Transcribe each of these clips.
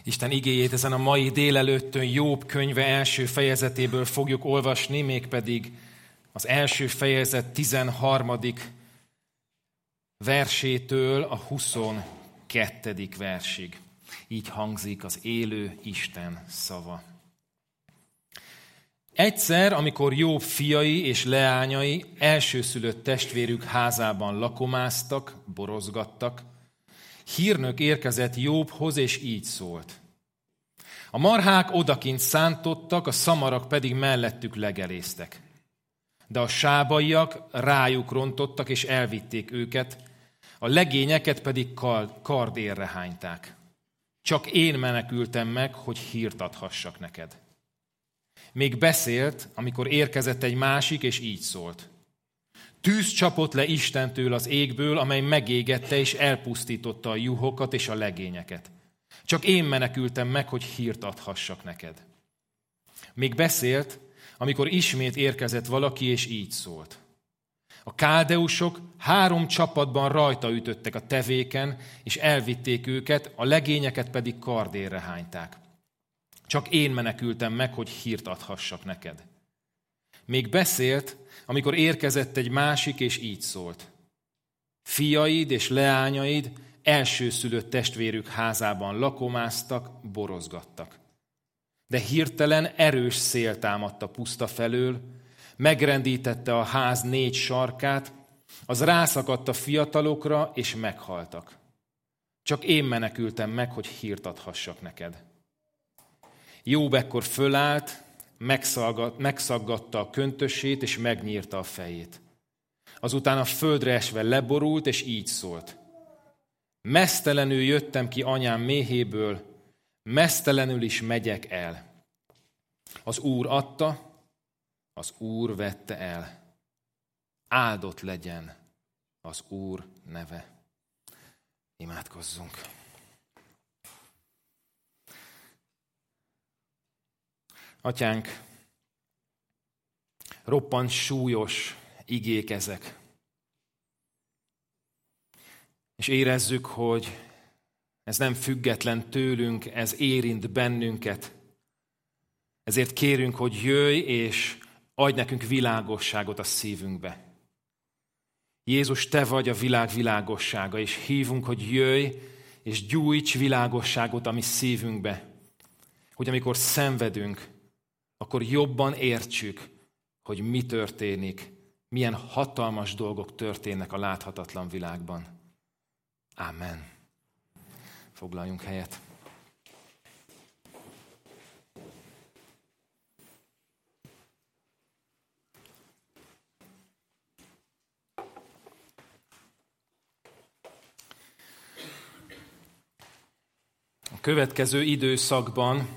Isten igéjét ezen a mai délelőttön Jobb könyve első fejezetéből fogjuk olvasni, mégpedig az első fejezet 13. versétől a 22. versig. Így hangzik az élő Isten szava. Egyszer, amikor Jobb fiai és leányai elsőszülött testvérük házában lakomáztak, borozgattak, hírnök érkezett Jobbhoz, és így szólt. A marhák odakint szántottak, a szamarak pedig mellettük legelésztek. De a sábaiak rájuk rontottak, és elvitték őket, a legényeket pedig kardérre hányták. Csak én menekültem meg, hogy hírt adhassak neked. Még beszélt, amikor érkezett egy másik, és így szólt. Tűz csapott le Istentől az égből, amely megégette és elpusztította a juhokat és a legényeket. Csak én menekültem meg, hogy hírt adhassak neked. Még beszélt, amikor ismét érkezett valaki, és így szólt. A káldeusok 3 csapatban rajta ütöttek a tevéken, és elvitték őket, a legényeket pedig kardérre hányták. Csak én menekültem meg, hogy hírt adhassak neked. Még beszélt, amikor érkezett egy másik, és így szólt. Fiaid és leányaid elsőszülött testvérük házában lakomáztak, borozgattak. De hirtelen erős szél támadt a puszta felől, megrendítette a ház 4 sarkát, az rászakadt a fiatalokra, és meghaltak. Csak én menekültem meg, hogy hírt adhassak neked. Jobb ekkor fölállt, megszaggatta a köntösét, és megnyírta a fejét. Azután a földre esve leborult, és így szólt. Meztelenül jöttem ki anyám méhéből, meztelenül is megyek el. Az Úr adta, az Úr vette el. Áldott legyen az Úr neve. Imádkozzunk. Atyánk, roppant súlyos igék ezek. És érezzük, hogy ez nem független tőlünk, ez érint bennünket. Ezért kérünk, hogy jöjj és adj nekünk világosságot a szívünkbe. Jézus, te vagy a világ világossága, és hívunk, hogy jöjj és gyújts világosságot a mi szívünkbe. Hogy amikor szenvedünk, akkor jobban értsük, hogy mi történik, milyen hatalmas dolgok történnek a láthatatlan világban. Ámen. Foglaljunk helyet. A következő időszakban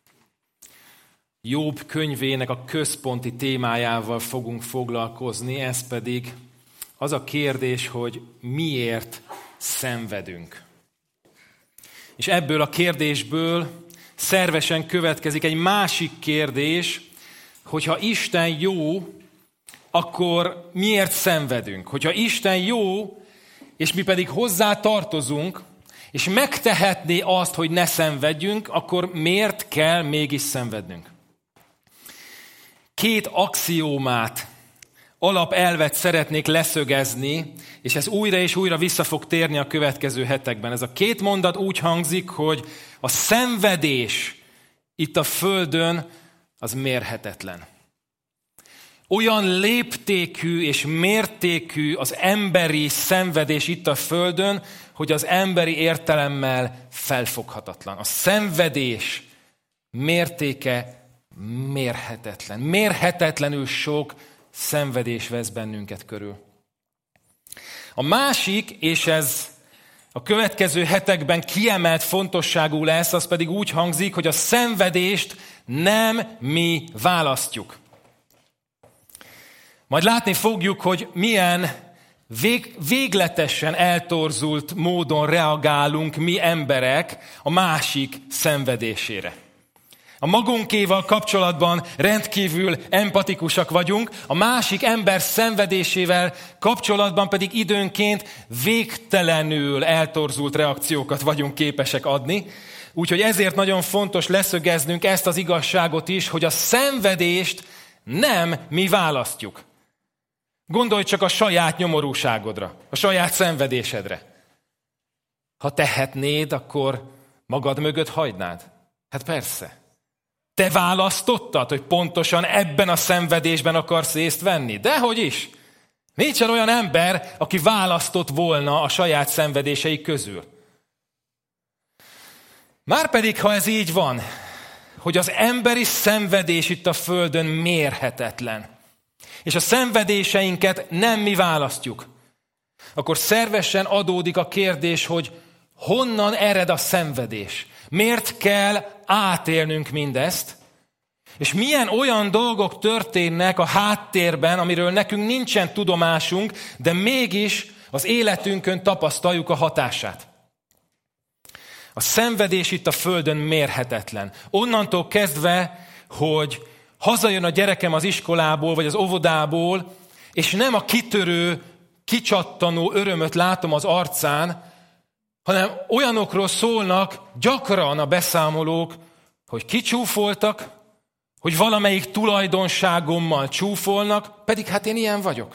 Jobb könyvének a központi témájával fogunk foglalkozni, ez pedig az a kérdés, hogy miért szenvedünk. És ebből a kérdésből szervesen következik egy másik kérdés, hogyha Isten jó, akkor miért szenvedünk? Hogyha Isten jó, és mi pedig hozzá tartozunk, és megtehetné azt, hogy ne szenvedjünk, akkor miért kell mégis szenvednünk? 2 axiómát, alapelvet szeretnék leszögezni, és ez újra és újra vissza fog térni a következő hetekben. Ez a 2 mondat úgy hangzik, hogy a szenvedés itt a földön az mérhetetlen. Olyan léptékű és mértékű az emberi szenvedés itt a földön, hogy az emberi értelemmel felfoghatatlan. A szenvedés mértéke mérhetetlen. Mérhetetlenül sok szenvedés vesz bennünket körül. A másik, és ez a következő hetekben kiemelt fontosságú lesz, az pedig úgy hangzik, hogy a szenvedést nem mi választjuk. Majd látni fogjuk, hogy milyen végletesen eltorzult módon reagálunk mi emberek a másik szenvedésére. A magunkéval kapcsolatban rendkívül empatikusak vagyunk, a másik ember szenvedésével kapcsolatban pedig időnként végtelenül eltorzult reakciókat vagyunk képesek adni, Úgyhogy ezért nagyon fontos leszögeznünk ezt az igazságot is, hogy a szenvedést nem mi választjuk. Gondolj csak a saját nyomorúságodra, a saját szenvedésedre. Ha tehetnéd, akkor magad mögött hagynád? Hát persze. Te választottad, hogy pontosan ebben a szenvedésben akarsz részt venni? Dehogy is. Nincsen olyan ember, aki választott volna a saját szenvedései közül. Márpedig, ha ez így van, hogy az emberi szenvedés itt a földön mérhetetlen, és a szenvedéseinket nem mi választjuk, akkor szervesen adódik a kérdés, hogy honnan ered a szenvedés? Miért kell átélnünk mindezt? És milyen olyan dolgok történnek a háttérben, amiről nekünk nincsen tudomásunk, de mégis az életünkön tapasztaljuk a hatását. A szenvedés itt a földön mérhetetlen. Onnantól kezdve, hogy hazajön a gyerekem az iskolából, vagy az óvodából, és nem a kitörő, kicsattanó örömöt látom az arcán, hanem olyanokról szólnak gyakran a beszámolók, hogy kicsúfoltak, hogy valamelyik tulajdonságommal csúfolnak, pedig hát én ilyen vagyok.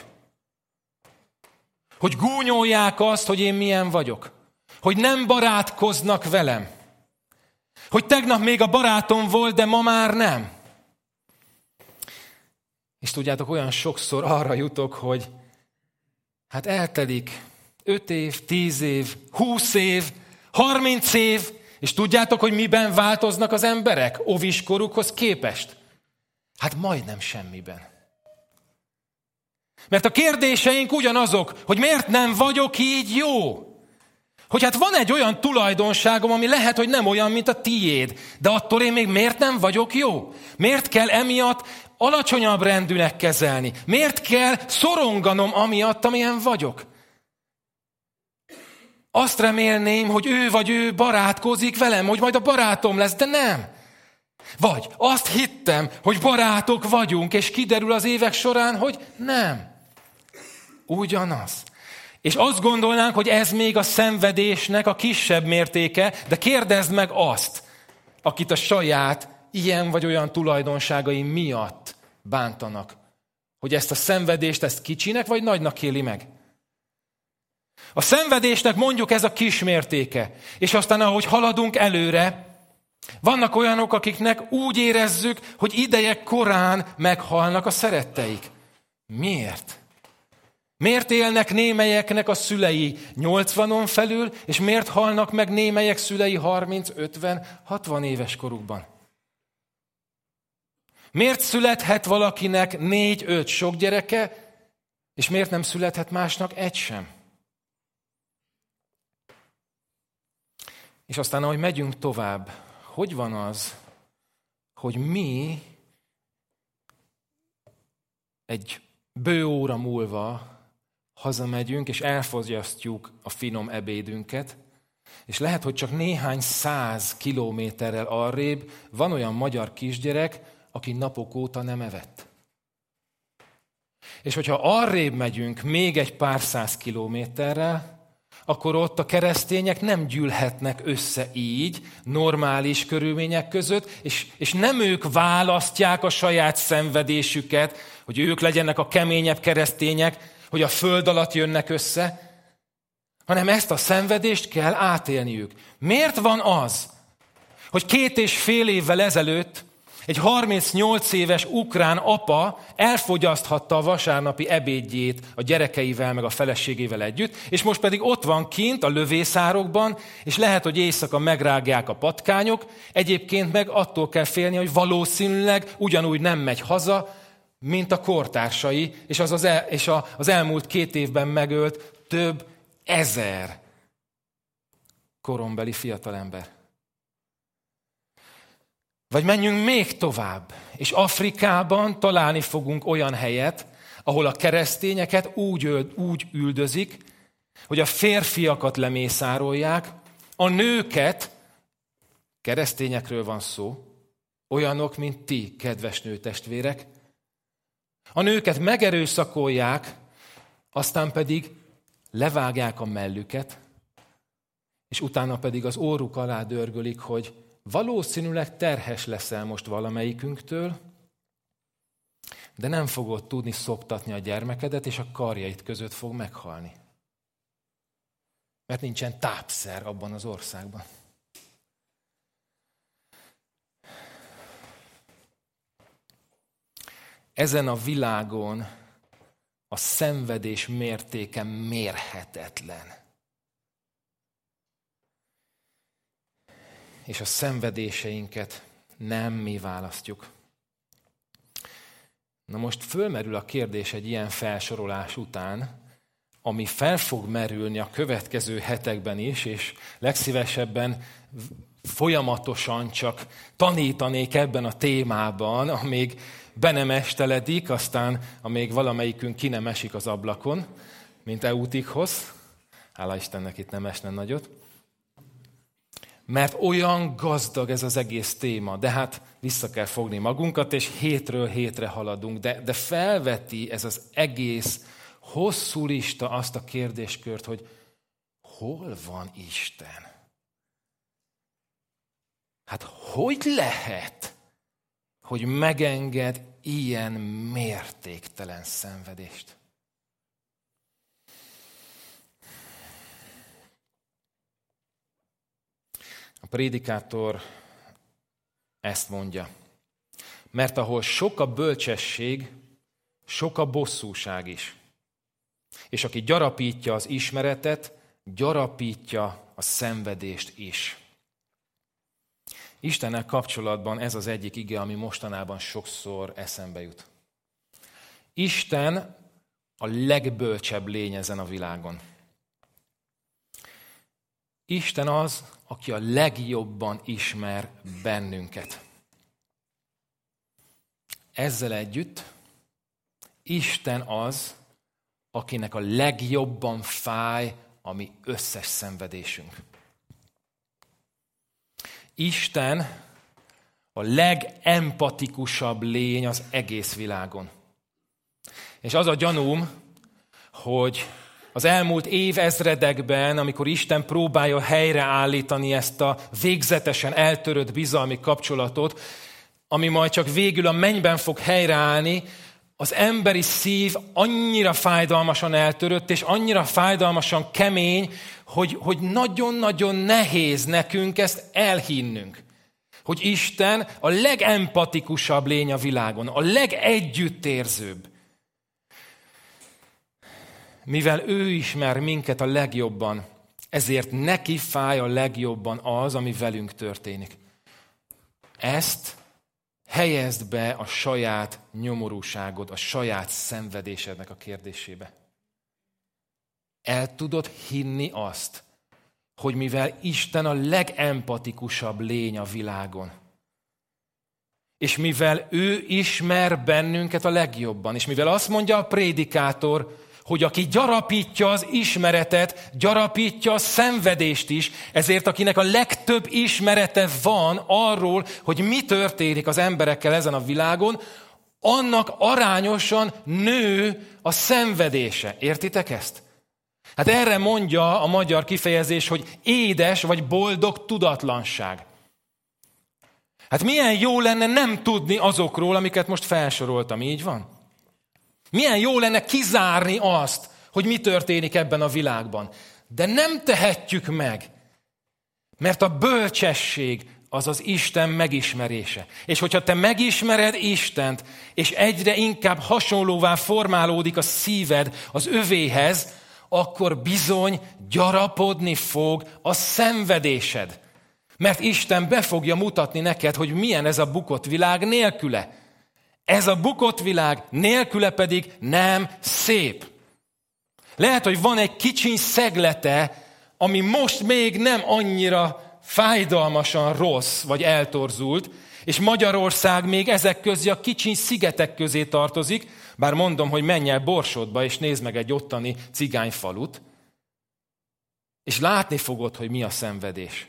Hogy gúnyolják azt, hogy én milyen vagyok. Hogy nem barátkoznak velem. Hogy tegnap még a barátom volt, de ma már nem. És tudjátok, olyan sokszor arra jutok, hogy hát eltelik 5 év, 10 év, 20 év, 30 év, és tudjátok, hogy miben változnak az emberek óviskorukhoz képest? Hát majdnem semmiben. Mert a kérdéseink ugyanazok, hogy miért nem vagyok így jó? Hogy hát van egy olyan tulajdonságom, ami lehet, hogy nem olyan, mint a tiéd, de attól én még miért nem vagyok jó? Miért kell emiatt alacsonyabb rendűnek kezelni? Miért kell szoronganom amiatt, amilyen vagyok? Azt remélném, hogy ő vagy ő barátkozik velem, hogy majd a barátom lesz, de nem. Vagy azt hittem, hogy barátok vagyunk, és kiderül az évek során, hogy nem. Ugyanaz. És azt gondolnánk, hogy ez még a szenvedésnek a kisebb mértéke, de kérdezd meg azt, akit a saját ilyen vagy olyan tulajdonságai miatt bántanak, hogy ezt a szenvedést, ezt kicsinek vagy nagynak éli meg. A szenvedésnek mondjuk ez a kismértéke, és aztán ahogy haladunk előre, vannak olyanok, akiknek úgy érezzük, hogy ideje korán meghalnak a szeretteik. Miért? Miért élnek némelyeknek a szülei 80-on felül, és miért halnak meg némelyek szülei 30, 50, 60 éves korukban? Miért születhet valakinek 4-5 sok gyereke, és miért nem születhet másnak egy sem? És aztán, ahogy megyünk tovább, hogy van az, hogy mi egy bő óra múlva hazamegyünk, és elfogyasztjuk a finom ebédünket, és lehet, hogy csak néhány 100 kilométerrel arrébb van olyan magyar kisgyerek, aki napok óta nem evett. És hogyha arrébb megyünk még egy pár 100 kilométerrel, akkor ott a keresztények nem gyűlhetnek össze így, normális körülmények között, és nem ők választják a saját szenvedésüket, hogy ők legyenek a keményebb keresztények, hogy a föld alatt jönnek össze, hanem ezt a szenvedést kell átélniük. Miért van az, hogy 2,5 évvel ezelőtt egy 38 éves ukrán apa elfogyaszthatta a vasárnapi ebédjét a gyerekeivel, meg a feleségével együtt, és most pedig ott van kint a lövészárokban, és lehet, hogy éjszaka megrágják a patkányok, egyébként meg attól kell félni, hogy valószínűleg ugyanúgy nem megy haza, mint a kortársai, és az elmúlt 2 évben megölt több 1000 korombeli fiatalember. Vagy menjünk még tovább, és Afrikában találni fogunk olyan helyet, ahol a keresztényeket úgy üldözik, hogy a férfiakat lemészárolják, a nőket, keresztényekről van szó, olyanok, mint ti, kedves nőtestvérek, a nőket megerőszakolják, aztán pedig levágják a mellüket, és utána pedig az óruk alá dörgölik, hogy valószínűleg terhes leszel most valamelyikünktől, de nem fogod tudni szoptatni a gyermekedet, és a karjaid között fog meghalni. Mert nincsen tápszer abban az országban. Ezen a világon a szenvedés mértéke mérhetetlen. És a szenvedéseinket nem mi választjuk. Na most fölmerül a kérdés egy ilyen felsorolás után, ami fel fog merülni a következő hetekben is, és legszívesebben folyamatosan csak tanítanék ebben a témában, amíg be nem esteledik, aztán amíg valamelyikünk ki nem esik az ablakon, mint Eutikhoz. Hála Istennek, itt nem esne nagyot. Mert olyan gazdag ez az egész téma, de hát vissza kell fogni magunkat, és hétről hétre haladunk, de felveti ez az egész hosszú lista azt a kérdéskört, hogy hol van Isten? Hát hogy lehet, hogy megenged ilyen mértéktelen szenvedést? A prédikátor ezt mondja. Mert ahol sok a bölcsesség, sok a bosszúság is. És aki gyarapítja az ismeretet, gyarapítja a szenvedést is. Istennel kapcsolatban ez az egyik ige, ami mostanában sokszor eszembe jut. Isten a legbölcsebb lény ezen a világon. Isten az, aki a legjobban ismer bennünket. Ezzel együtt Isten az, akinek a legjobban fáj a mi összes szenvedésünk. Isten a legempatikusabb lény az egész világon. És az a gyanúm, hogy az elmúlt évezredekben, amikor Isten próbálja helyreállítani ezt a végzetesen eltörött bizalmi kapcsolatot, ami majd csak végül a mennyben fog helyreállni, az emberi szív annyira fájdalmasan eltörött, és annyira fájdalmasan kemény, hogy nagyon-nagyon nehéz nekünk ezt elhinnünk. Hogy Isten a legempatikusabb lény a világon, a legegyüttérzőbb. Mivel ő ismer minket a legjobban, ezért neki fáj a legjobban az, ami velünk történik. Ezt helyezd be a saját nyomorúságod, a saját szenvedésednek a kérdésébe. El tudod hinni azt, hogy mivel Isten a legempatikusabb lény a világon, és mivel ő ismer bennünket a legjobban, és mivel azt mondja a prédikátor, hogy aki gyarapítja az ismeretet, gyarapítja a szenvedést is, ezért akinek a legtöbb ismerete van arról, hogy mi történik az emberekkel ezen a világon, annak arányosan nő a szenvedése. Értitek ezt? Hát erre mondja a magyar kifejezés, hogy édes vagy boldog tudatlanság. Hát milyen jó lenne nem tudni azokról, amiket most felsoroltam, így van? Milyen jó lenne kizárni azt, hogy mi történik ebben a világban. De nem tehetjük meg, mert a bölcsesség az az Isten megismerése. És hogyha te megismered Istent, és egyre inkább hasonlóvá formálódik a szíved az övéhez, akkor bizony gyarapodni fog a szenvedésed. Mert Isten be fogja mutatni neked, hogy milyen ez a bukott világ nélküle. Ez a bukott világ nélküle pedig nem szép. Lehet, hogy van egy kicsiny szeglete, ami most még nem annyira fájdalmasan rossz vagy eltorzult, és Magyarország még ezek közé a kicsiny szigetek közé tartozik, bár mondom, hogy menj el Borsodba, és nézd meg egy ottani cigányfalut, és látni fogod, hogy mi a szenvedés.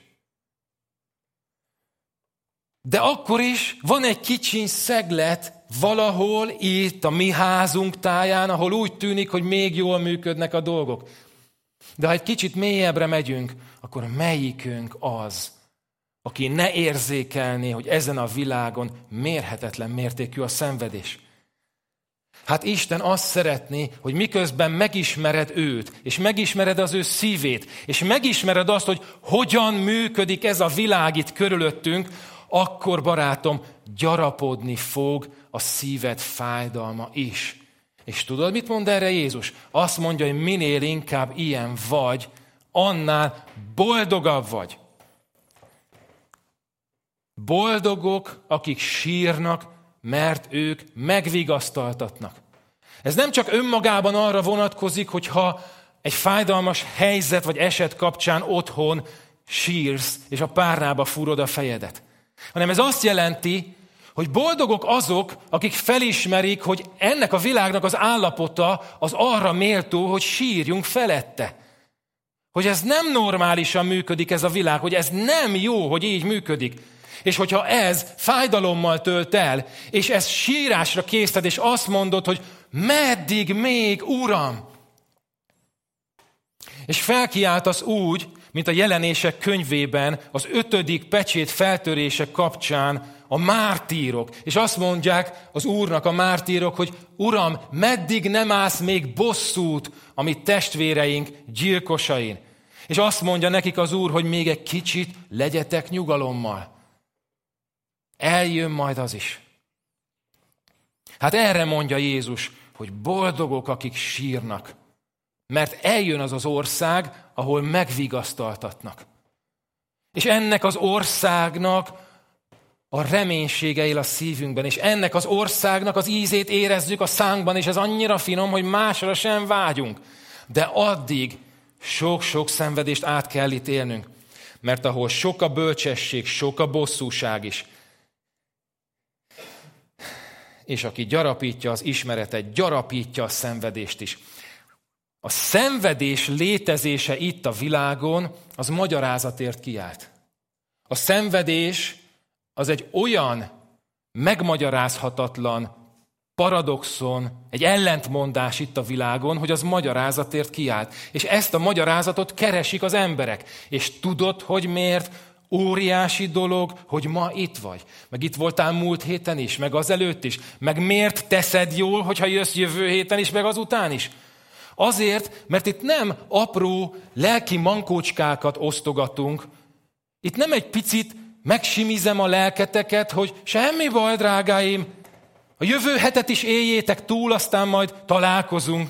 De akkor is van egy kicsiny szeglet valahol itt a mi házunk táján, ahol úgy tűnik, hogy még jól működnek a dolgok. De ha egy kicsit mélyebbre megyünk, akkor melyikünk az, aki ne érzékelné, hogy ezen a világon mérhetetlen mértékű a szenvedés? Hát Isten azt szeretné, hogy miközben megismered őt, és megismered az ő szívét, és megismered azt, hogy hogyan működik ez a világ itt körülöttünk, akkor, barátom, gyarapodni fog a szíved fájdalma is. És tudod, mit mond erre Jézus? Azt mondja, hogy minél inkább ilyen vagy, annál boldogabb vagy. Boldogok, akik sírnak, mert ők megvigasztaltatnak. Ez nem csak önmagában arra vonatkozik, hogyha egy fájdalmas helyzet vagy eset kapcsán otthon sírsz, és a párnába fúrod a fejedet. Hanem ez azt jelenti, hogy boldogok azok, akik felismerik, hogy ennek a világnak az állapota az arra méltó, hogy sírjunk felette. Hogy ez nem normálisan működik ez a világ, hogy ez nem jó, hogy így működik. És hogyha ez fájdalommal tölt el, és ez sírásra készted, és azt mondod, hogy meddig még, Uram? És felkiáltasz úgy, mint a Jelenések könyvében az 5. pecsét feltörése kapcsán a mártírok. És azt mondják az Úrnak a mártírok, hogy Uram, meddig nem állsz még bosszút a mi testvéreink gyilkosain? És azt mondja nekik az Úr, hogy még egy kicsit legyetek nyugalommal. Eljön majd az is. Hát erre mondja Jézus, hogy boldogok, akik sírnak. Mert eljön az az ország, ahol megvigasztaltatnak. És ennek az országnak a reménysége él a szívünkben, és ennek az országnak az ízét érezzük a szánkban, és ez annyira finom, hogy másra sem vágyunk. De addig sok-sok szenvedést át kell itt élnünk. Mert ahol sok a bölcsesség, sok a bosszúság is. És aki gyarapítja az ismeretet, gyarapítja a szenvedést is. A szenvedés létezése itt a világon, az magyarázatért kiállt. A szenvedés az egy olyan megmagyarázhatatlan paradoxon, egy ellentmondás itt a világon, hogy az magyarázatért kiállt. És ezt a magyarázatot keresik az emberek. És tudod, hogy miért? Óriási dolog, hogy ma itt vagy. Meg itt voltál múlt héten is, meg azelőtt is. Meg miért teszed jól, hogyha jössz jövő héten is, meg azután is? Azért, mert itt nem apró lelki mankócskákat osztogatunk. Itt nem egy picit megsimizem a lelketeket, hogy semmi baj, drágáim, a jövő hetet is éljétek túl, aztán majd találkozunk.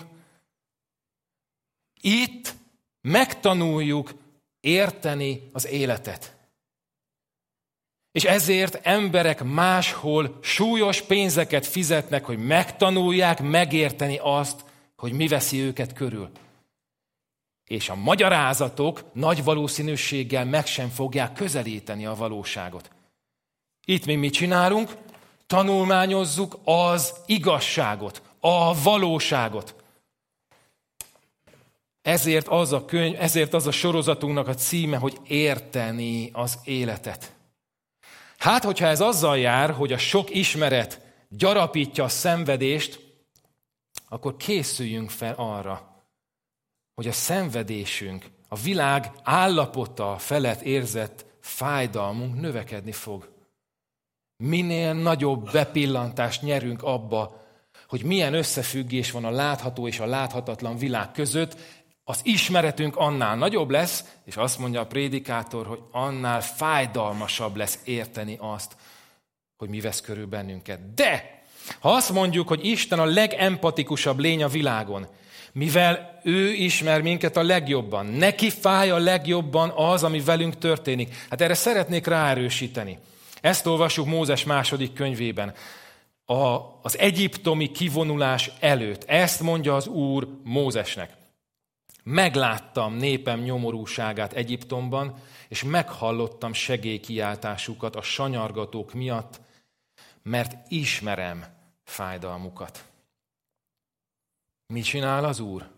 Itt megtanuljuk érteni az életet. És ezért emberek máshol súlyos pénzeket fizetnek, hogy megtanulják megérteni azt, hogy mi veszi őket körül. És a magyarázatok nagy valószínűséggel meg sem fogják közelíteni a valóságot. Itt mi mit csinálunk? Tanulmányozzuk az igazságot, a valóságot. Ezért az a sorozatunknak a címe, hogy érteni az életet. Hát, hogyha ez azzal jár, hogy a sok ismeret gyarapítja a szenvedést, akkor készüljünk fel arra, hogy a szenvedésünk, a világ állapota felett érzett fájdalmunk növekedni fog. Minél nagyobb bepillantást nyerünk abba, hogy milyen összefüggés van a látható és a láthatatlan világ között, az ismeretünk annál nagyobb lesz, és azt mondja a prédikátor, hogy annál fájdalmasabb lesz érteni azt, hogy mi vesz körül bennünket. De, ha azt mondjuk, hogy Isten a legempatikusabb lény a világon, mivel ő ismer minket a legjobban, neki fáj a legjobban az, ami velünk történik. Hát erre szeretnék ráerősíteni. Ezt olvassuk Mózes 2. könyvében. Az egyiptomi kivonulás előtt. Ezt mondja az Úr Mózesnek. Megláttam népem nyomorúságát Egyiptomban, és meghallottam segélykiáltásukat a sanyargatók miatt, mert ismerem fájdalmukat. Mit csinál az Úr?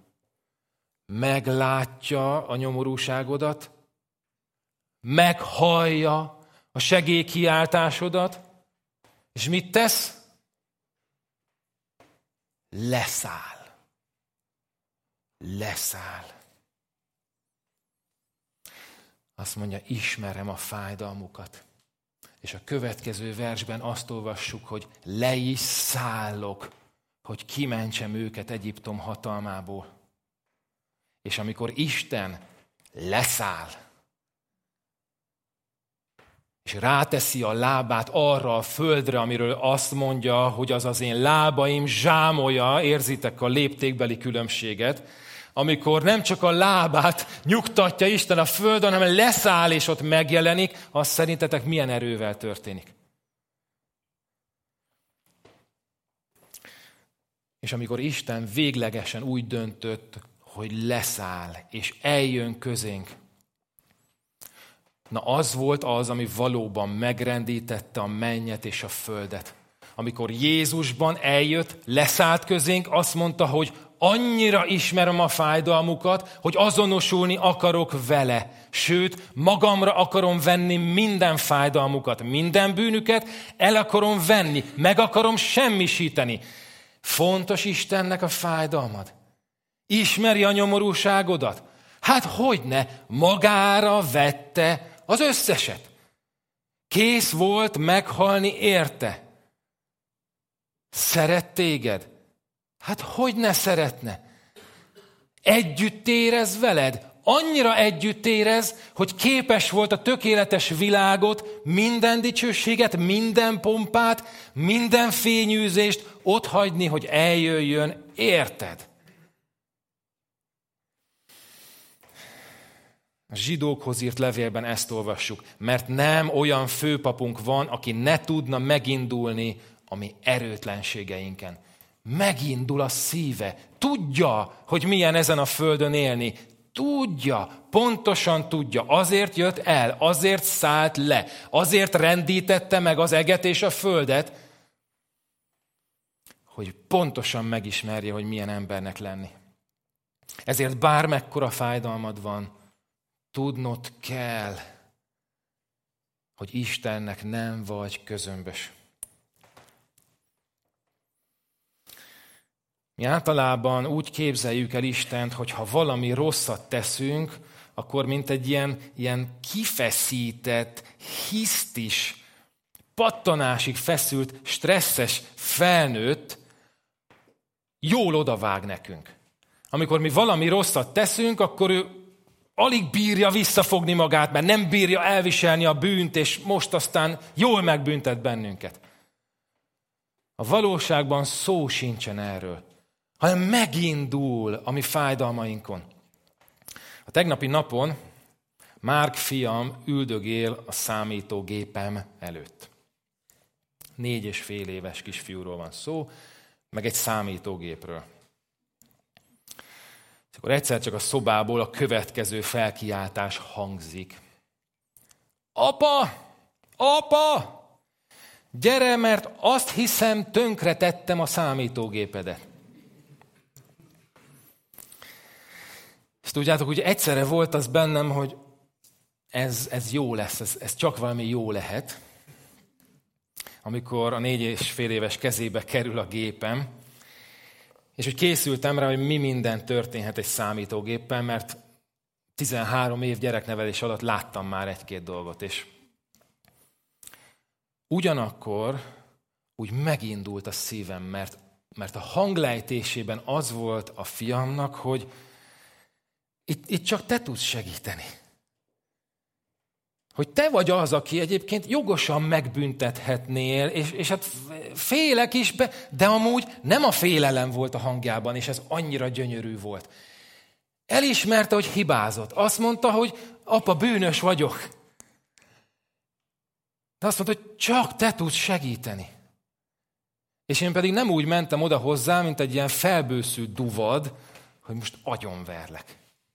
Meglátja a nyomorúságodat, meghallja a segélykiáltásodat, és mit tesz? Leszáll. Azt mondja, ismerem a fájdalmukat. És a következő versben azt olvassuk, hogy le is szállok, hogy kimentsem őket Egyiptom hatalmából. És amikor Isten leszáll, és ráteszi a lábát arra a földre, amiről azt mondja, hogy az az én lábaim zsámolja, érzitek a léptékbeli különbséget, amikor nem csak a lábát nyugtatja Isten a földön, hanem leszáll és ott megjelenik, az szerintetek milyen erővel történik? És amikor Isten véglegesen úgy döntött, hogy leszáll és eljön közénk, na az volt az, ami valóban megrendítette a mennyet és a földet. Amikor Jézusban eljött, leszállt közénk, azt mondta, hogy annyira ismerem a fájdalmukat, hogy azonosulni akarok vele. Sőt, magamra akarom venni minden fájdalmukat, minden bűnüket, el akarom venni, meg akarom semmisíteni. Fontos Istennek a fájdalmad? Ismeri a nyomorúságodat? Hát hogyne, magára vette az összeset. Kész volt meghalni érte. Szeret téged? Hát hogy ne szeretne? Együtt érez veled? Annyira együtt érez, hogy képes volt a tökéletes világot, minden dicsőséget, minden pompát, minden fényűzést otthagyni, hogy eljöjjön érted. A zsidókhoz írt levélben ezt olvassuk, mert nem olyan főpapunk van, aki ne tudna megindulni a mi erőtlenségeinken. Megindul a szíve. Tudja, hogy milyen ezen a földön élni. Tudja, pontosan tudja. Azért jött el, azért szállt le, azért rendítette meg az eget és a földet, hogy pontosan megismerje, hogy milyen embernek lenni. Ezért bármekkora fájdalmad van, tudnod kell, hogy Istennek nem vagy közömbös. Mi általában úgy képzeljük el Istent, hogy ha valami rosszat teszünk, akkor mint egy ilyen kifeszített, hisztis, pattanásig feszült, stresszes felnőtt jól odavág nekünk. Amikor mi valami rosszat teszünk, akkor ő alig bírja visszafogni magát, mert nem bírja elviselni a bűnt, és most aztán jól megbüntet bennünket. A valóságban szó sincsen erről, hanem megindul a mi fájdalmainkon. A tegnapi napon Márk fiam üldögél a számítógépem előtt. 4,5 éves kisfiúról van szó, meg egy számítógépről. Akkor egyszer csak a szobából a következő felkiáltás hangzik. Apa! Apa! Gyere, mert azt hiszem, tönkretettem a számítógépedet. És tudjátok, hogy egyszerre volt az bennem, hogy ez jó lesz, ez csak valami jó lehet. Amikor a 4,5 éves kezébe kerül a gépem, és hogy készültem rá, hogy mi minden történhet egy számítógéppel, mert 13 év gyereknevelés alatt láttam már egy-két dolgot, és ugyanakkor úgy megindult a szívem, mert a hanglejtésében az volt a fiamnak, hogy itt csak te tudsz segíteni. Hogy te vagy az, aki egyébként jogosan megbüntethetnél, és hát félek is, de amúgy nem a félelem volt a hangjában, és ez annyira gyönyörű volt. Elismerte, hogy hibázott. Azt mondta, hogy apa, bűnös vagyok. De azt mondta, hogy csak te tudsz segíteni. És én pedig nem úgy mentem oda hozzá, mint egy ilyen felbőszült duvad, hogy most agyonverlek.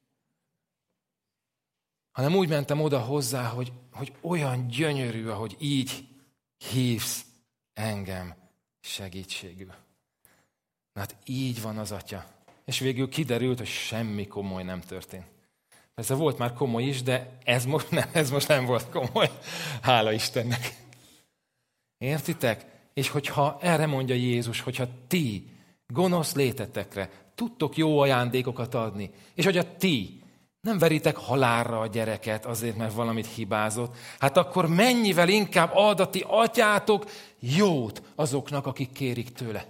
Hanem úgy mentem oda hozzá, hogy olyan gyönyörű, ahogy így hívsz engem segítségül. Na hát így van az Atya. És végül kiderült, hogy semmi komoly nem történt. Persze volt már komoly is, de ez most nem volt komoly. Hála Istennek. Értitek? És hogyha erre mondja Jézus, hogyha ti gonosz létetekre tudtok jó ajándékokat adni, és hogy a ti Nem veritek halálra a gyereket azért, mert valamit hibázott. Hát akkor mennyivel inkább ad a ti atyátok jót azoknak, akik kérik tőle.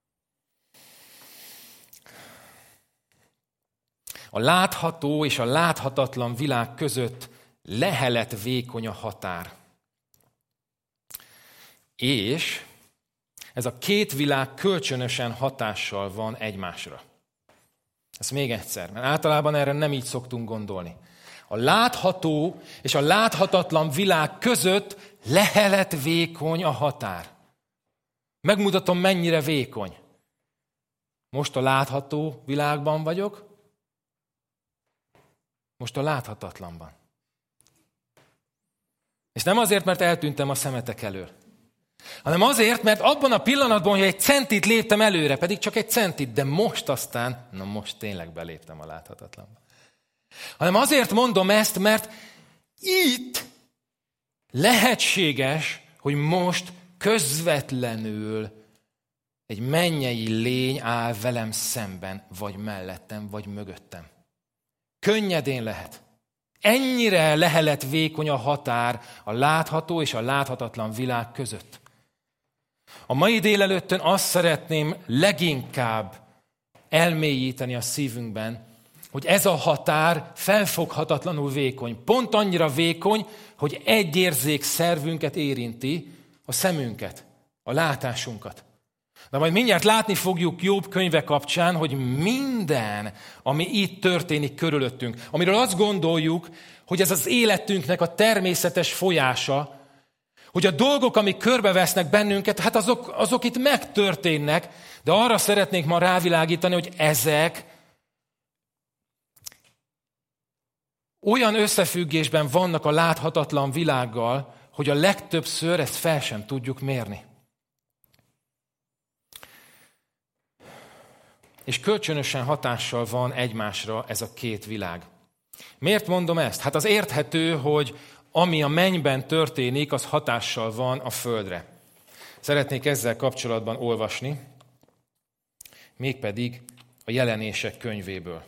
A látható és a láthatatlan világ között lehelet vékony a határ. És ez a két világ kölcsönösen hatással van egymásra. Ez még egyszer, mert általában erre nem így szoktunk gondolni. A látható és a láthatatlan világ között lehelet vékony a határ. Megmutatom, mennyire vékony. Most a látható világban vagyok, most a láthatatlanban. És nem azért, mert eltűntem a szemetek elől, hanem azért, mert abban a pillanatban, hogy egy centit léptem előre, pedig csak egy centit, de most aztán, most tényleg beléptem a láthatatlanba. Hanem azért mondom ezt, mert itt lehetséges, hogy most közvetlenül egy mennyei lény áll velem szemben, vagy mellettem, vagy mögöttem. Könnyedén lehet. Ennyire lehelet vékony a határ a látható és a láthatatlan világ között. A mai délelőttön azt szeretném leginkább elmélyíteni a szívünkben, hogy ez a határ felfoghatatlanul vékony. Pont annyira vékony, hogy egy érzékszervünket érinti, a szemünket, a látásunkat. De majd mindjárt látni fogjuk Jobb könyve kapcsán, hogy minden, ami itt történik körülöttünk, amiről azt gondoljuk, hogy ez az életünknek a természetes folyása, hogy a dolgok, amik körbevesznek bennünket, hát azok itt megtörténnek, de arra szeretnék ma rávilágítani, hogy ezek olyan összefüggésben vannak a láthatatlan világgal, hogy a legtöbbször ezt fel sem tudjuk mérni. És kölcsönösen hatással van egymásra ez a két világ. Miért mondom ezt? Hát az érthető, hogy ami a mennyben történik, az hatással van a földre. Szeretnék ezzel kapcsolatban olvasni, mégpedig a Jelenések könyvéből.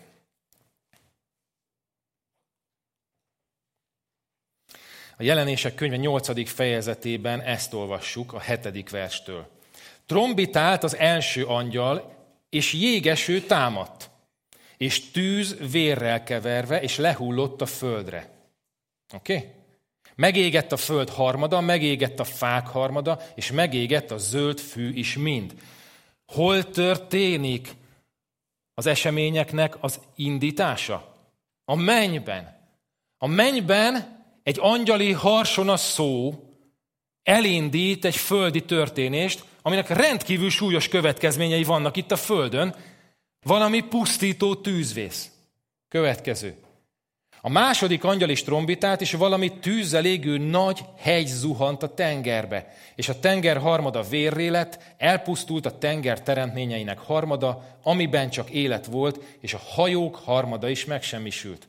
A Jelenések könyve 8. fejezetében ezt olvassuk a 7. verstől. Trombitált az első angyal, és jégeső támadt, és tűz vérrel keverve, és lehullott a földre. Oké? Megégett a föld harmada, megégett a fák harmada, és megégett a zöld fű is mind. Hol történik az eseményeknek az indítása? A mennyben. A mennyben egy angyali harsona szó elindít egy földi történést, aminek rendkívül súlyos következményei vannak itt a földön, valami pusztító tűzvész. Következő. A második angyal is trombitált, és valami tűzzel égő nagy hegy zuhant a tengerbe, és a tenger harmada vérré lett, elpusztult a tenger teremtményeinek harmada, amiben csak élet volt, és a hajók harmada is megsemmisült.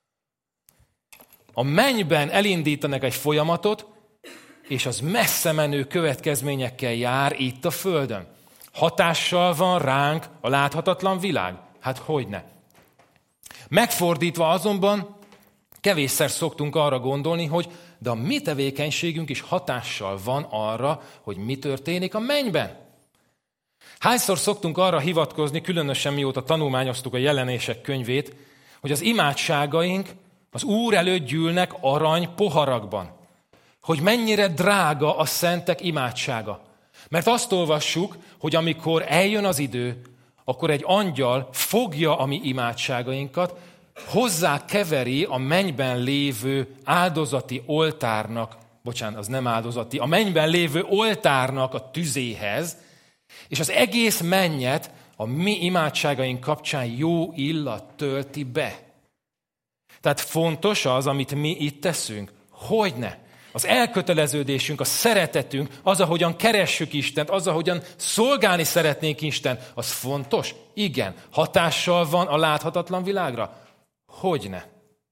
A mennyben elindítanak egy folyamatot, és az messze menő következményekkel jár itt a földön. Hatással van ránk a láthatatlan világ? Hát hogyne. Megfordítva azonban kevésszer szoktunk arra gondolni, hogy de a mi tevékenységünk is hatással van arra, hogy mi történik a mennyben. Hányszor szoktunk arra hivatkozni, különösen mióta tanulmányoztuk a Jelenések könyvét, hogy az imádságaink az Úr előtt gyűlnek arany poharakban. Hogy mennyire drága a szentek imádsága. Mert azt olvassuk, hogy amikor eljön az idő, akkor egy angyal fogja a mi imádságainkat, hozzá keveri a mennyben lévő áldozati oltárnak, az nem áldozati, a mennyben lévő oltárnak a tüzéhez, és az egész mennyet a mi imádságaink kapcsán jó illat tölti be. Tehát fontos az, amit mi itt teszünk. Hogyne? Az elköteleződésünk, a szeretetünk, az, ahogyan keressük Istent, az, ahogyan szolgálni szeretnénk Istent, az fontos? Igen. Hatással van a láthatatlan világra? Hogyne?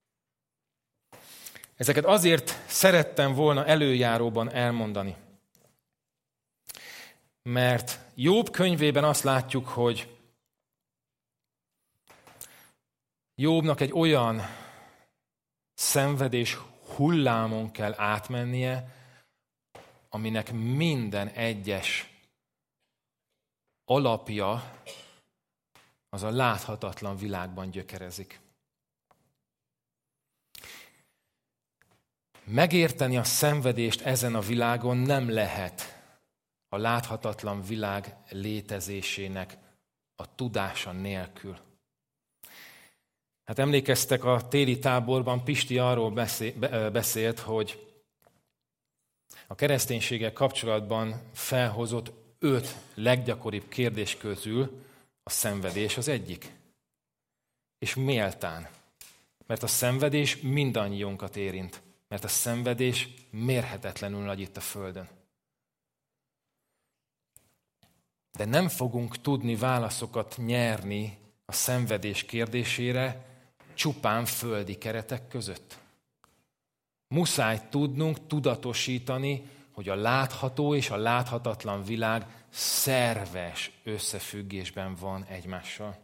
Ezeket azért szerettem volna előjáróban elmondani. Mert Jobb könyvében azt látjuk, hogy Jobbnak egy olyan szenvedés hullámon kell átmennie, aminek minden egyes alapja az a láthatatlan világban gyökerezik. Megérteni a szenvedést ezen a világon nem lehet a láthatatlan világ létezésének a tudása nélkül. Hát emlékeztek, a téli táborban Pisti arról beszélt, hogy a kereszténységgel kapcsolatban felhozott 5 leggyakoribb kérdés közül a szenvedés az egyik. És méltán. Mert a szenvedés mindannyiunkat érint. Mert a szenvedés mérhetetlenül nagy itt a Földön. De nem fogunk tudni válaszokat nyerni a szenvedés kérdésére csupán földi keretek között. Muszáj tudnunk tudatosítani, hogy a látható és a láthatatlan világ szerves összefüggésben van egymással.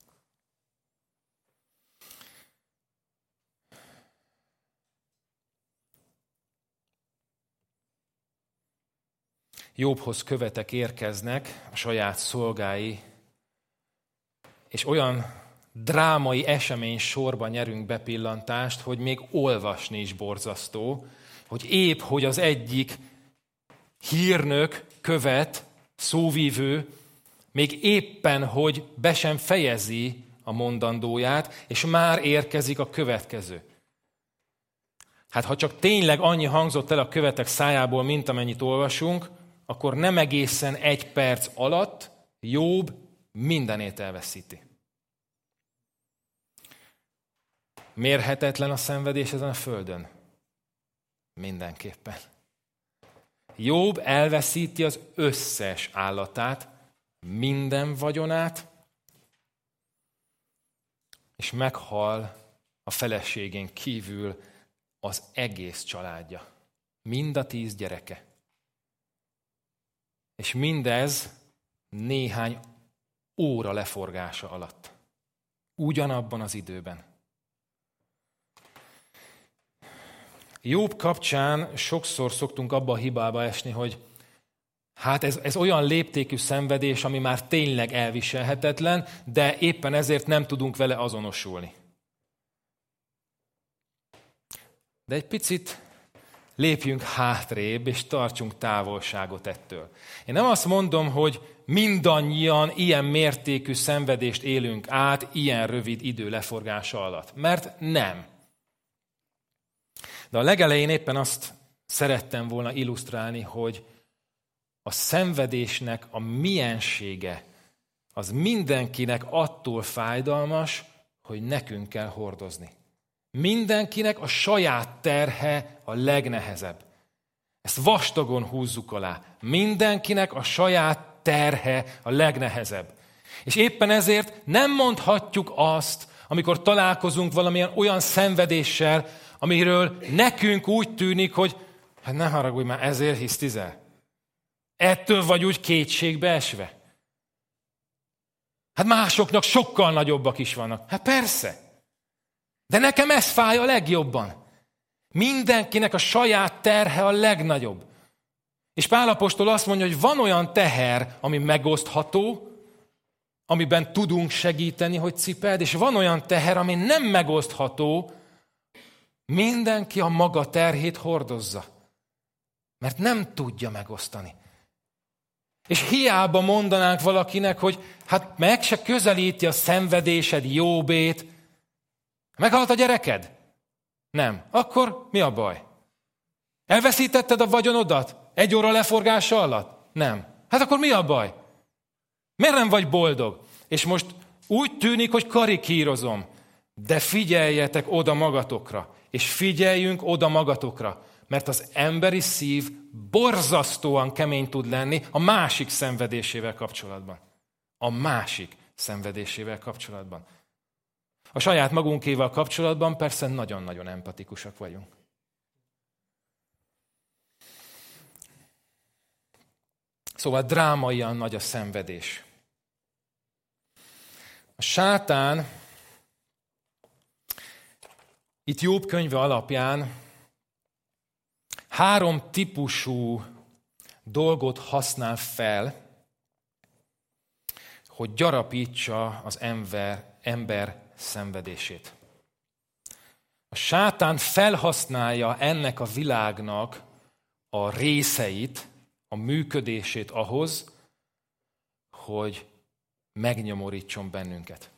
Jobbhoz követek érkeznek, a saját szolgái, és olyan drámai esemény sorba nyerünk bepillantást, hogy még olvasni is borzasztó, hogy épp, hogy az egyik hírnök, követ, szóvívő, még éppen, hogy be sem fejezi a mondandóját, és már érkezik a következő. Hát ha csak tényleg annyi hangzott el a követek szájából, mint amennyit olvasunk, akkor nem egészen 1 perc alatt Jobb mindenét elveszíti. Mérhetetlen a szenvedés ezen a földön? Mindenképpen. Jobb elveszíti az összes állatát, minden vagyonát, és meghal a feleségén kívül az egész családja. Mind a 10 gyereke. És mindez néhány óra leforgása alatt. Ugyanabban az időben. Jobb kapcsán sokszor szoktunk abba a hibába esni, hogy hát ez olyan léptékű szenvedés, ami már tényleg elviselhetetlen, de éppen ezért nem tudunk vele azonosulni. De egy picit lépjünk hátrébb, és tartsunk távolságot ettől. Én nem azt mondom, hogy mindannyian ilyen mértékű szenvedést élünk át ilyen rövid idő leforgása alatt, mert nem. De a legelején éppen azt szerettem volna illusztrálni, hogy a szenvedésnek a miensége az mindenkinek attól fájdalmas, hogy nekünk kell hordozni. Mindenkinek a saját terhe a legnehezebb. Ezt vastagon húzzuk alá. Mindenkinek a saját terhe a legnehezebb. És éppen ezért nem mondhatjuk azt, amikor találkozunk valamilyen olyan szenvedéssel, amiről nekünk úgy tűnik, hogy hát ne haragudj, már ezért hisztizel. Ettől vagy úgy kétségbe esve. Hát másoknak sokkal nagyobbak is vannak. Hát persze. De nekem ez fáj a legjobban. Mindenkinek a saját terhe a legnagyobb. És Pál apostol azt mondja, hogy van olyan teher, ami megosztható, amiben tudunk segíteni, hogy cipeld, és van olyan teher, ami nem megosztható, mindenki a maga terhét hordozza. Mert nem tudja megosztani. És hiába mondanánk valakinek, hogy hát meg se közelíti a szenvedésed Jóbét. Meghalt a gyereked? Nem. Akkor mi a baj? Elveszítetted a vagyonodat 1 óra leforgása alatt? Nem. Hát akkor mi a baj? Miért nem vagy boldog? És most úgy tűnik, hogy karikírozom, de figyeljetek oda magatokra, és figyeljünk oda magatokra, mert az emberi szív borzasztóan kemény tud lenni a másik szenvedésével kapcsolatban. A másik szenvedésével kapcsolatban. A saját magunkéval kapcsolatban persze nagyon-nagyon empatikusak vagyunk. Szóval drámaian nagy a szenvedés. A sátán Itt Jobb könyve alapján 3 típusú dolgot használ fel, hogy gyarapítsa az ember szenvedését. A sátán felhasználja ennek a világnak a részeit, a működését ahhoz, hogy megnyomorítson bennünket.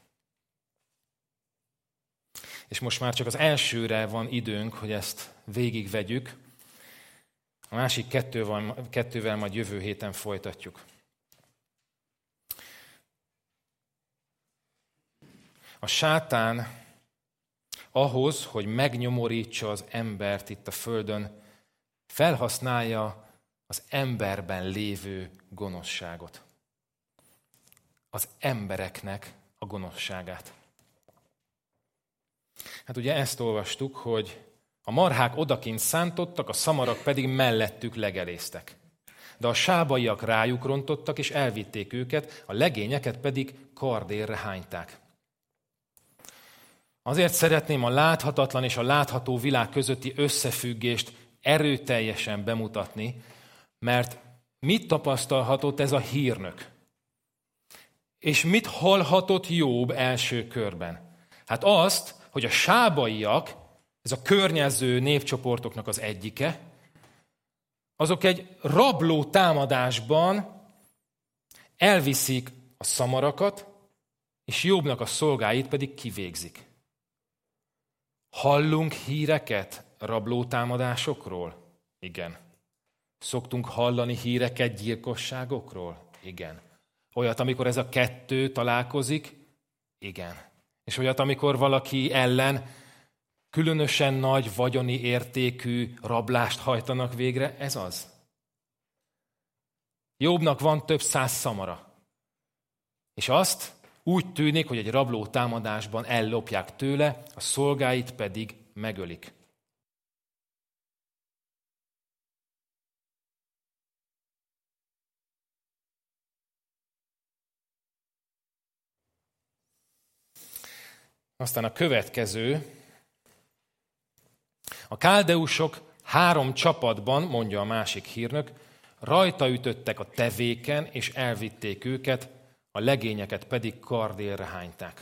És most már csak az elsőre van időnk, hogy ezt végigvegyük. A másik kettővel majd jövő héten folytatjuk. A sátán ahhoz, hogy megnyomorítsa az embert itt a földön, felhasználja az emberben lévő gonoszságot. Az embereknek a gonoszságát. Hát ugye ezt olvastuk, hogy a marhák odakint szántottak, a szamarak pedig mellettük legeléztek. De a sábaiak rájuk rontottak, és elvitték őket, a legényeket pedig kardérre hányták. Azért szeretném a láthatatlan és a látható világ közötti összefüggést erőteljesen bemutatni, mert mit tapasztalhatott ez a hírnök? És mit hallhatott Jobb első körben? Hát azt, hogy a sábaiak, ez a környező népcsoportoknak az egyike, azok egy rabló támadásban elviszik a szamarakat, és Jobbnak a szolgáit pedig kivégzik. Hallunk híreket rabló támadásokról? Igen. Szoktunk hallani híreket gyilkosságokról? Igen. Olyat, amikor ez a 2 találkozik? Igen. És olyat, amikor valaki ellen különösen nagy vagyoni értékű rablást hajtanak végre? Ez az. Jobbnak van több 100 szamara. És azt úgy tűnik, hogy egy rabló támadásban ellopják tőle, a szolgáit pedig megölik. Aztán a következő. A káldeusok 3 csapatban, mondja a másik hírnök, rajta ütöttek a tevéken, és elvitték őket, a legényeket pedig kardélre hányták.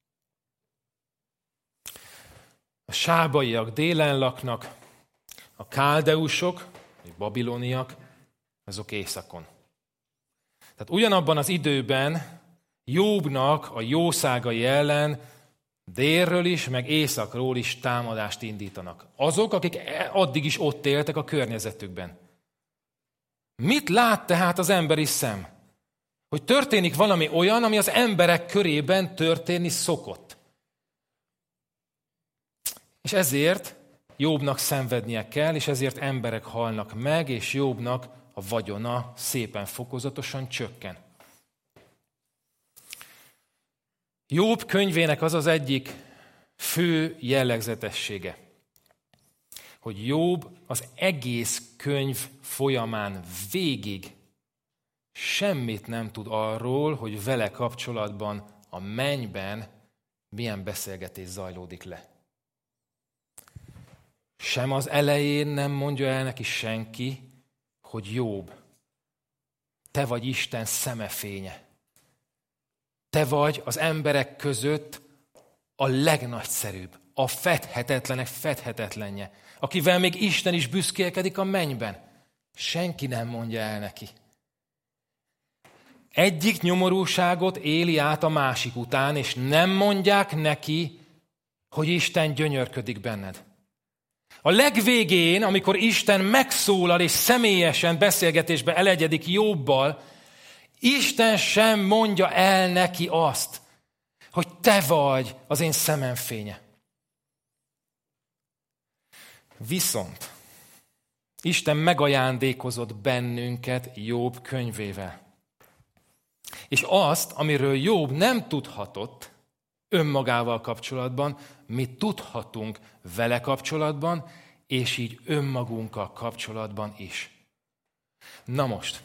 A sábaiak délen laknak, a káldeusok, vagy babiloniak, azok északon. Tehát ugyanabban az időben Jobbnak a jószágai ellen délről is, meg északról is támadást indítanak. Azok, akik addig is ott éltek a környezetükben. Mit lát tehát az emberi szem? Hogy történik valami olyan, ami az emberek körében történni szokott. És ezért Jobbnak szenvednie kell, és ezért emberek halnak meg, és Jobbnak a vagyona szépen fokozatosan csökken. Jobb könyvének az az egyik fő jellegzetessége, hogy Jobb az egész könyv folyamán végig semmit nem tud arról, hogy vele kapcsolatban a mennyben milyen beszélgetés zajlódik le. Sem az elején nem mondja el neki senki, hogy Jobb, te vagy Isten szemefénye. Te vagy az emberek között a legnagyszerűbb, a fedhetetlenek fedhetetlenje, akivel még Isten is büszkélkedik a mennyben. Senki nem mondja el neki. Egyik nyomorúságot éli át a másik után, és nem mondják neki, hogy Isten gyönyörködik benned. A legvégén, amikor Isten megszólal és személyesen beszélgetésbe elegyedik Jobbal, Isten sem mondja el neki azt, hogy te vagy az én szemem fénye. Viszont Isten megajándékozott bennünket Jobb könyvével. És azt, amiről Jobb nem tudhatott önmagával kapcsolatban, mi tudhatunk vele kapcsolatban, és így önmagunkkal kapcsolatban is. Na most,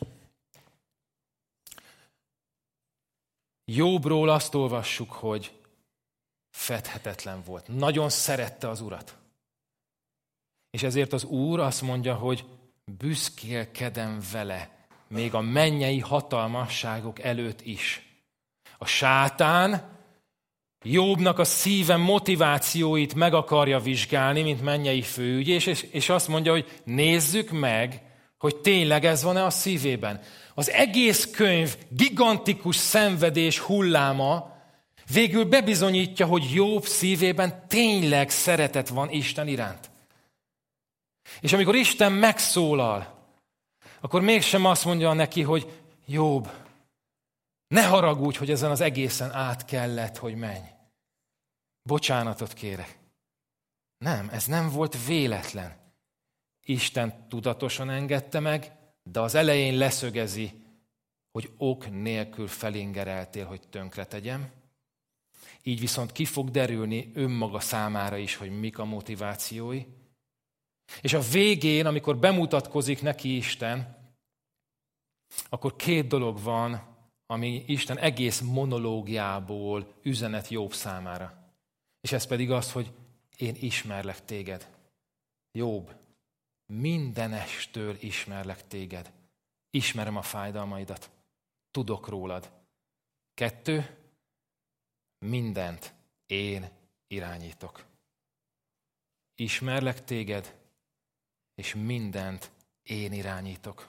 Jobbról azt olvassuk, hogy fedhetetlen volt. Nagyon szerette az Urat. És ezért az Úr azt mondja, hogy büszkélkedem vele, még a mennyei hatalmasságok előtt is. A sátán Jobbnak a szíve motivációit meg akarja vizsgálni, mint mennyei főügyész, és azt mondja, hogy nézzük meg, hogy tényleg ez van-e a szívében. Az egész könyv gigantikus szenvedés hulláma végül bebizonyítja, hogy Jobb szívében tényleg szeretet van Isten iránt. És amikor Isten megszólal, akkor mégsem azt mondja neki, hogy Jobb, ne haragudj, hogy ezen az egészen át kellett, hogy menj. Bocsánatot kérek. Nem, ez nem volt véletlen. Isten tudatosan engedte meg, de az elején leszögezi, hogy ok nélkül felingereltél, hogy tönkretegyem. Így viszont ki fog derülni önmaga számára is, hogy mik a motivációi. És a végén, amikor bemutatkozik neki Isten, akkor két dolog van, ami Isten egész monológiából üzenet Jobb számára. És ez pedig az, hogy én ismerlek téged. Jobb, mindenestől ismerlek téged. Ismerem a fájdalmaidat. Tudok rólad. 2, mindent én irányítok. Ismerlek téged, és mindent én irányítok.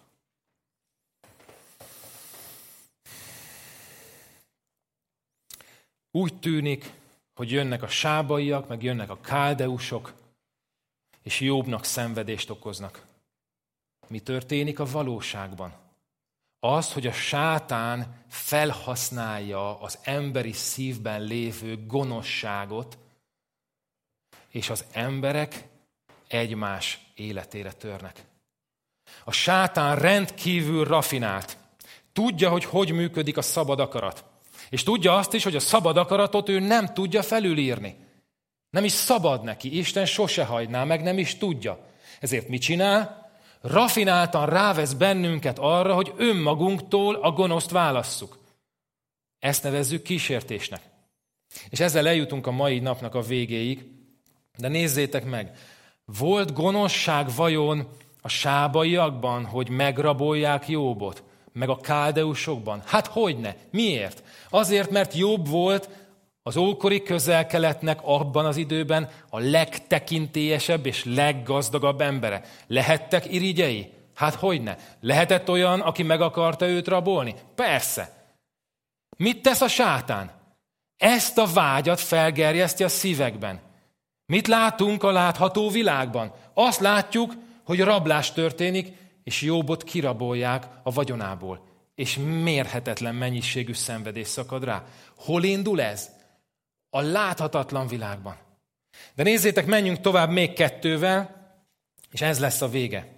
Úgy tűnik, hogy jönnek a sábaiak, meg jönnek a káldeusok, és Jobbnak szenvedést okoznak. Mi történik a valóságban? Az, hogy a sátán felhasználja az emberi szívben lévő gonoszságot, és az emberek egymás életére törnek. A sátán rendkívül rafinált. Tudja, hogy működik a szabad akarat. És tudja azt is, hogy a szabad akaratot ő nem tudja felülírni. Nem is szabad neki. Isten sose hagyná meg, nem is tudja. Ezért mit csinál? Rafináltan rávesz bennünket arra, hogy önmagunktól a gonoszt válasszuk. Ezt nevezzük kísértésnek. És ezzel eljutunk a mai napnak a végéig. De nézzétek meg, volt gonoszság vajon a sábaiakban, hogy megrabolják Jobbot? Meg a káldeusokban? Hát hogyne? Miért? Azért, mert Jobb volt az ókori Közel-Keletnek abban az időben a legtekintélyesebb és leggazdagabb embere. Lehettek irigyei? Hát hogyne? Lehetett olyan, aki meg akarta őt rabolni? Persze. Mit tesz a sátán? Ezt a vágyat felgerjeszti a szívekben. Mit látunk a látható világban? Azt látjuk, hogy rablás történik, és Jobbot kirabolják a vagyonából. És mérhetetlen mennyiségű szenvedés szakad rá. Hol indul ez? A láthatatlan világban. De nézzétek, menjünk tovább még 2-vel, és ez lesz a vége.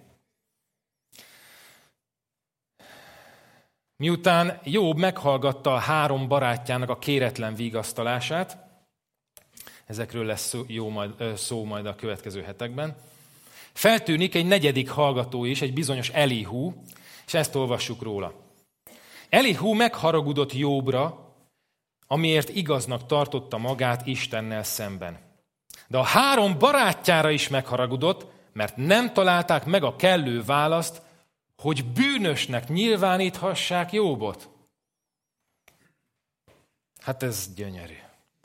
Miután Jobb meghallgatta a 3 barátjának a kéretlen vigasztalását, ezekről lesz szó majd a következő hetekben, feltűnik egy 4. hallgató is, egy bizonyos Elihu, és ezt olvassuk róla. Elihu megharagudott Jobbra, amiért igaznak tartotta magát Istennel szemben. De a 3 barátjára is megharagudott, mert nem találták meg a kellő választ, hogy bűnösnek nyilváníthassák Jobbot. Hát ez gyönyörű.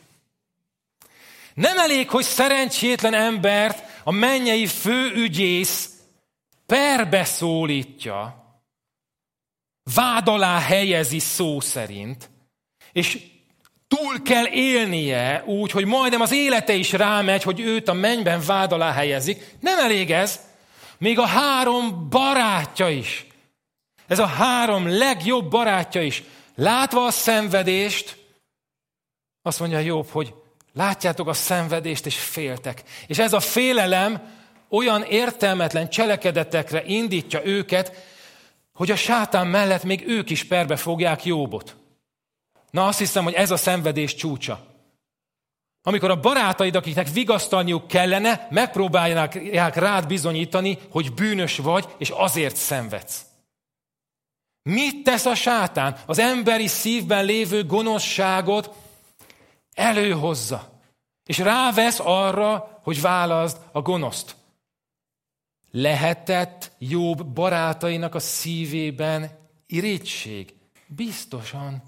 Nem elég, hogy szerencsétlen embert a mennyei főügyész perbe szólítja, vád alá helyezi szó szerint, és túl kell élnie úgy, hogy majdnem az élete is rámegy, hogy őt a mennyben vád alá helyezik. Nem elég ez, még a 3 barátja is. Ez a 3 legjobb barátja is. Látva a szenvedést, azt mondja Jobb, hogy látjátok a szenvedést, és féltek. És ez a félelem olyan értelmetlen cselekedetekre indítja őket, hogy a sátán mellett még ők is perbe fogják Jobbot. Na, azt hiszem, hogy ez a szenvedés csúcsa. Amikor a barátaid, akiknek vigasztalniuk kellene, megpróbálják rád bizonyítani, hogy bűnös vagy, és azért szenvedsz. Mit tesz a sátán? Az emberi szívben lévő gonoszságot előhozza. És rávesz arra, hogy válaszd a gonoszt. Lehetett Jobb barátainak a szívében irigység? Biztosan.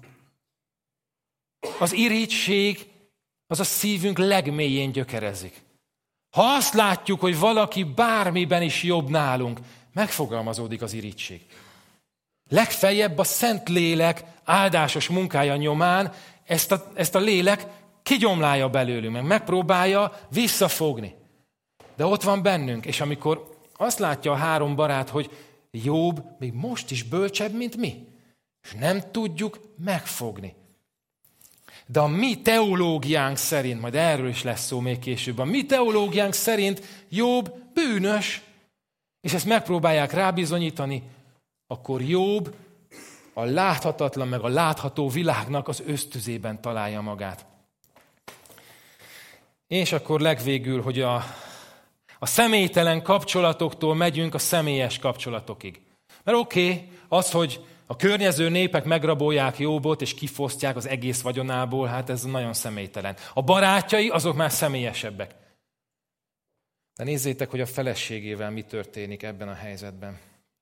Az irigység az a szívünk legmélyén gyökerezik. Ha azt látjuk, hogy valaki bármiben is jobb nálunk, megfogalmazódik az irigység. Legfeljebb a Szentlélek áldásos munkája nyomán ezt a lélek kigyomlálja belőlünk, meg megpróbálja visszafogni. De ott van bennünk, és amikor azt látja a 3 barát, hogy Jobb még most is bölcsebb, mint mi, és nem tudjuk megfogni. De a mi teológiánk szerint, majd erről is lesz szó még később, a mi teológiánk szerint Jobb bűnös, és ezt megpróbálják rábizonyítani, akkor Jobb a láthatatlan meg a látható világnak az ösztözében találja magát. És akkor legvégül, hogy a személytelen kapcsolatoktól megyünk a személyes kapcsolatokig. Mert oké, az, hogy a környező népek megrabolják Jobbot és kifosztják az egész vagyonából, hát ez nagyon személytelen. A barátjai azok már személyesebbek. De nézzétek, hogy a feleségével mi történik ebben a helyzetben.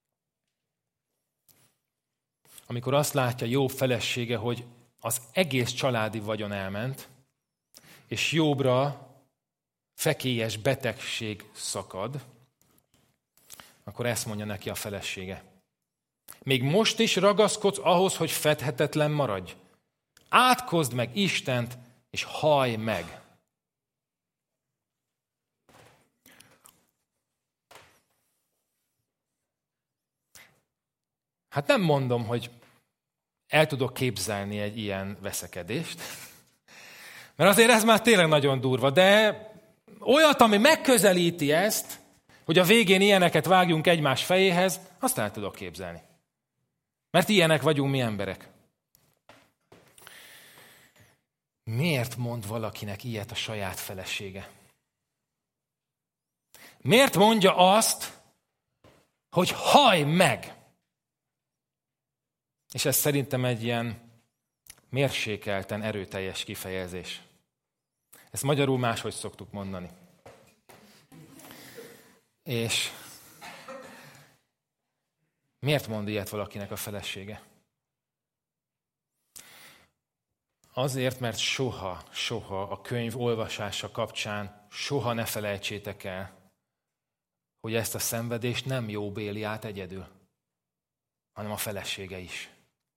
Amikor azt látja Jobb felesége, hogy az egész családi vagyon elment, és Jobbra fekélyes betegség szakad, akkor ezt mondja neki a felesége. Még most is ragaszkodsz ahhoz, hogy fedhetetlen maradj. Átkozd meg Istent, és hallj meg. Hát nem mondom, hogy el tudok képzelni egy ilyen veszekedést, mert azért ez már tényleg nagyon durva, de olyat, ami megközelíti ezt, hogy a végén ilyeneket vágjunk egymás fejéhez, azt el tudok képzelni. Mert ilyenek vagyunk mi emberek. Miért mond valakinek ilyet a saját felesége? Miért mondja azt, hogy hallj meg? És ez szerintem egy ilyen mérsékelten erőteljes kifejezés. Ezt magyarul máshogy szoktuk mondani. És miért mond ilyet valakinek a felesége? Azért, mert soha a könyv olvasása kapcsán soha ne felejtsétek el, hogy ezt a szenvedést nem Jobb éli át egyedül, hanem a felesége is.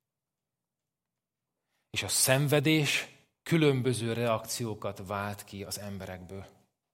És a szenvedés különböző reakciókat vált ki az emberekből.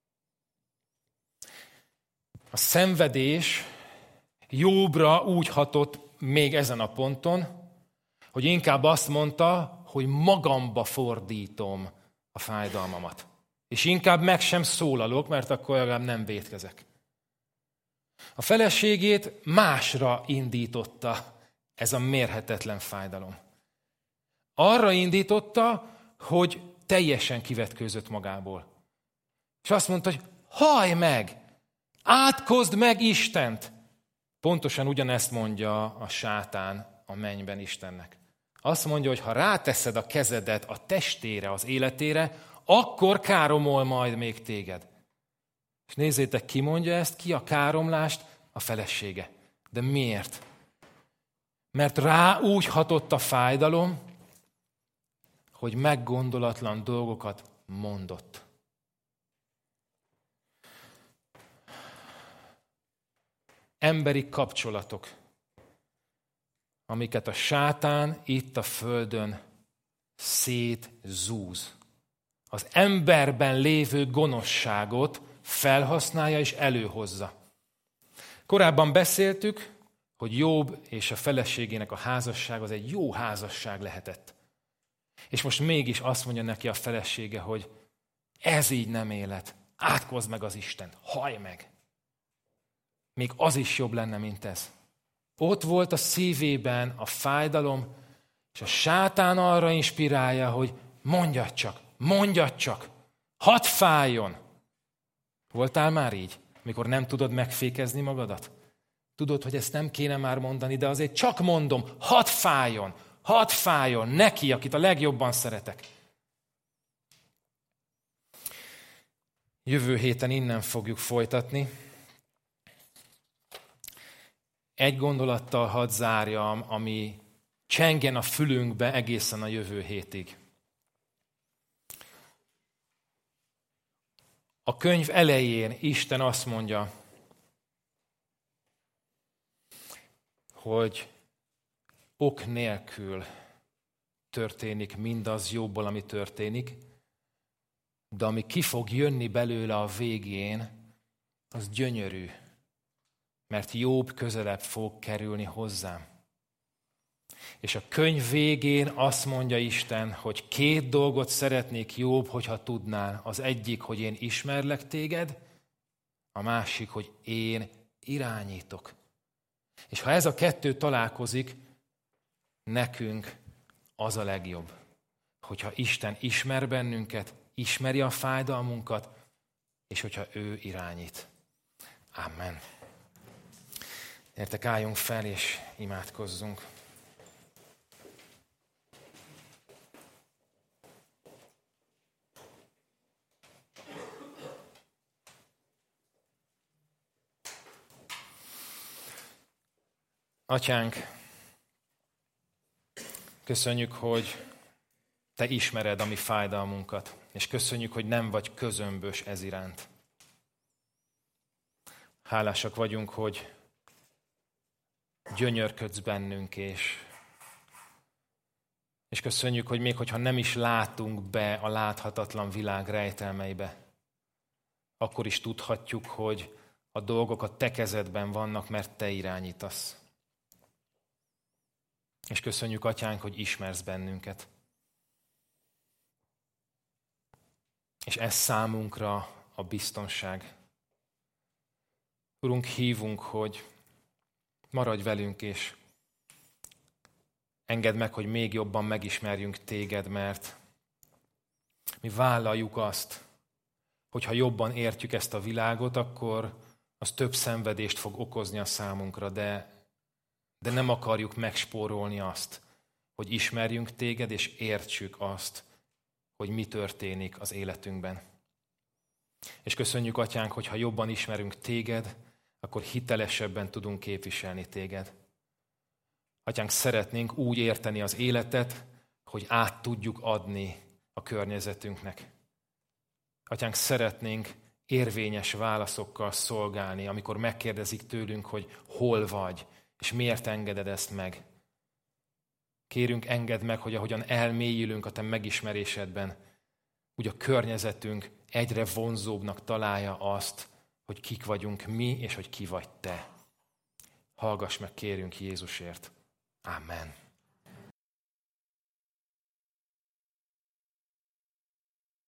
A szenvedés Jobbra úgy hatott még ezen a ponton, hogy inkább azt mondta, hogy magamba fordítom a fájdalmamat. És inkább meg sem szólalok, mert akkor legalább nem vétkezek. A feleségét másra indította ez a mérhetetlen fájdalom. Arra indította, hogy teljesen kivetkőzött magából. És azt mondta, hogy hallj meg! Átkozd meg Istent! Pontosan ugyanezt mondja a sátán a mennyben Istennek. Azt mondja, hogy ha ráteszed a kezedet a testére, az életére, akkor káromol majd még téged. És nézzétek, ki mondja ezt, ki a káromlást? A felesége. De miért? Mert rá úgy hatott a fájdalom, hogy meggondolatlan dolgokat mondott. Emberi kapcsolatok, amiket a sátán itt a földön szétzúz. Az emberben lévő gonoszságot felhasználja és előhozza. Korábban beszéltük, hogy Jobb és a feleségének a házasság az egy jó házasság lehetett. És most mégis azt mondja neki a felesége, hogy ez így nem élet. Átkozd meg az Istent, hallj meg. Még az is jobb lenne, mint ez. Ott volt a szívében a fájdalom, és a sátán arra inspirálja, hogy mondjad csak, hadd fájjon. Voltál már így, mikor nem tudod megfékezni magadat? Tudod, hogy ezt nem kéne már mondani, de azért csak mondom, hadd fájjon neki, akit a legjobban szeretek. Jövő héten innen fogjuk folytatni. Egy gondolattal hadd zárjam, ami csengen a fülünkbe egészen a jövő hétig. A könyv elején Isten azt mondja, hogy ok nélkül történik mindaz jóból, ami történik, de ami ki fog jönni belőle a végén, az gyönyörű, mert Jobb közelebb fog kerülni hozzám. És a könyv végén azt mondja Isten, hogy 2 dolgot szeretnék Jobb, hogyha tudnál. Az egyik, hogy én ismerlek téged, a másik, hogy én irányítok. És ha ez a 2 találkozik, nekünk az a legjobb, hogyha Isten ismer bennünket, ismeri a fájdalmunkat, és hogyha ő irányít. Amen. Értek, álljunk fel, és imádkozzunk. Atyánk, köszönjük, hogy Te ismered a mi fájdalmunkat, és köszönjük, hogy nem vagy közömbös ez iránt. Hálásak vagyunk, hogy gyönyörködsz bennünk, és köszönjük, hogy még hogyha nem is látunk be a láthatatlan világ rejtelmeibe, akkor is tudhatjuk, hogy a dolgok a Te kezedben vannak, mert Te irányítasz. És köszönjük, Atyánk, hogy ismersz bennünket. És ez számunkra a biztonság. Urunk, hívunk, hogy maradj velünk, és engedd meg, hogy még jobban megismerjünk téged, mert mi vállaljuk azt, hogy ha jobban értjük ezt a világot, akkor az több szenvedést fog okozni a számunkra, de nem akarjuk megspórolni azt, hogy ismerjünk téged, és értsük azt, hogy mi történik az életünkben. És köszönjük, Atyánk, hogy ha jobban ismerünk téged, akkor hitelesebben tudunk képviselni téged. Atyánk, szeretnénk úgy érteni az életet, hogy át tudjuk adni a környezetünknek. Atyánk, szeretnénk érvényes válaszokkal szolgálni, amikor megkérdezik tőlünk, hogy hol vagy, és miért engeded ezt meg. Kérünk, engedd meg, hogy ahogyan elmélyülünk a Te megismerésedben, úgy a környezetünk egyre vonzóbbnak találja azt, hogy kik vagyunk mi, és hogy ki vagy Te. Hallgass meg, kérünk Jézusért. Amen.